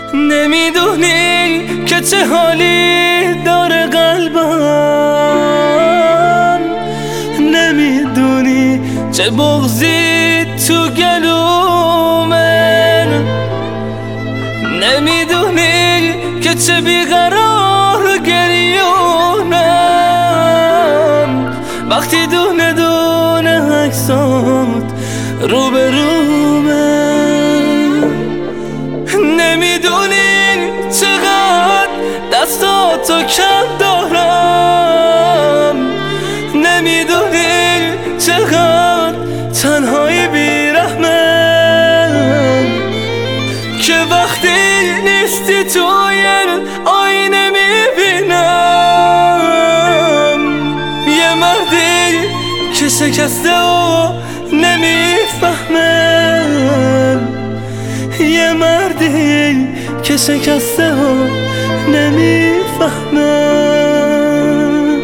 نمیدونی که چه حالی داره قلبم، نمیدونی چه بغضی تو گلومه، نمیدونی که چه بیقرار گریونم وقتی دونه دونه عکسات روبرومه. نمیدونی چقدر دستاتو کم دارم، نمیدونی چقدر تنهایی بیرحمم که وقتی نیستی توی آینه میبینم یه مردی که شکسته و نمیفهمم، یه مردی که شکسته و نمیفهمم.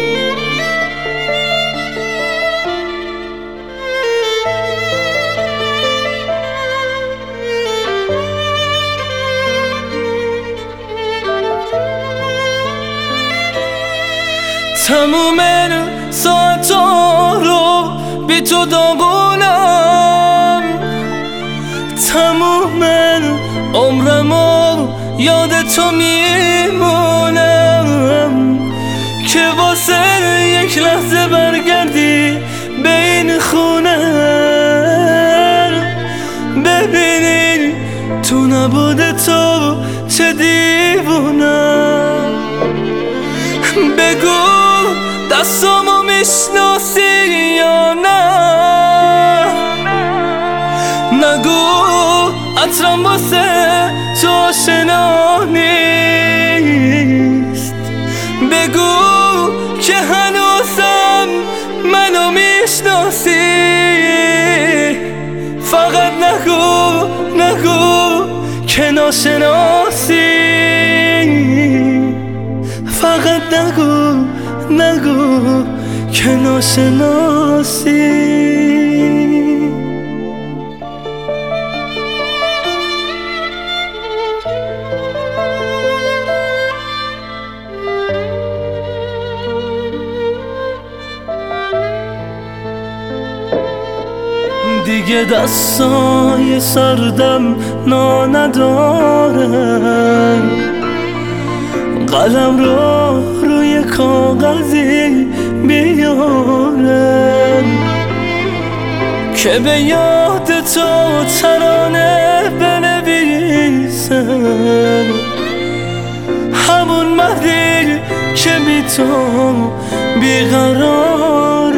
تموم ساعتا رو بی تو داغونم، تموم عمرمو یاد تو میمونم که واسه یک لحظه برگردی به این خونه، ببینی تو نبود تو چه دیوونم. بگو دستامو میشناسی یا نه، نگو عطرم واسه تو آشنا نیست، بگو که هنوزم منو میشناسی، فقط نگو که ناشناسی، فقط نگو که ناشناسی. دیگه دستای سردم نا ندارم، قلم رو روی کاغذی بیارم که به یاد تو ترانه بنویسم، همون مردی که بی تو بیقرارم.